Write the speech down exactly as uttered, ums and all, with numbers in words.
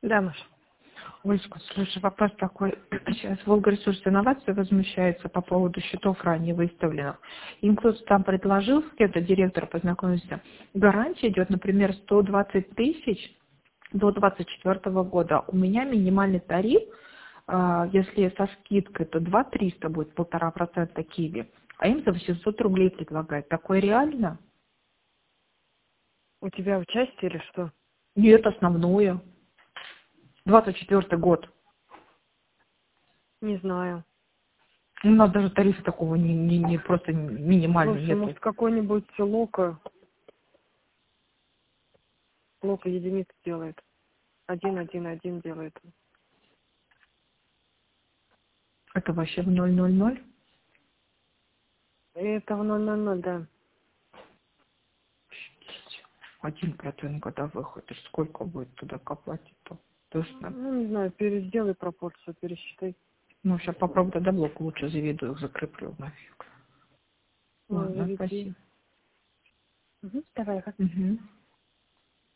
Да, Маша. Олечка, слушай, вопрос такой. Сейчас Волгоресурс инновации возмущается по поводу счетов ранее выставленных. Им кто-то там предложил, с кем-то директор познакомился, гарантия идет, например, сто двадцать тысяч до двадцать четвёртого года. У меня минимальный тариф, а, если со скидкой, то два триста будет, полтора процента киви, а им за восемьсот рублей предлагают. Такое реально? У тебя участие или что? Нет, основное. двадцать четвёртый год. Не знаю. У нас даже тарифа такого не, не, не просто минимального Слушай, нету. может какой-нибудь лока, лока единиц делает. Один, один, один делает. Это вообще в ноль ноль ноль? Это в ноль ноль ноль, да. Один процент когда выходит. Сколько будет туда копать-то? Точно. Ну, не знаю, переделай пропорцию, пересчитай. Ну, сейчас попробую тогда блок лучше заведу, их закреплю нафиг. Ну, Ладно, заведи. спасибо. Угу, давай, Угу.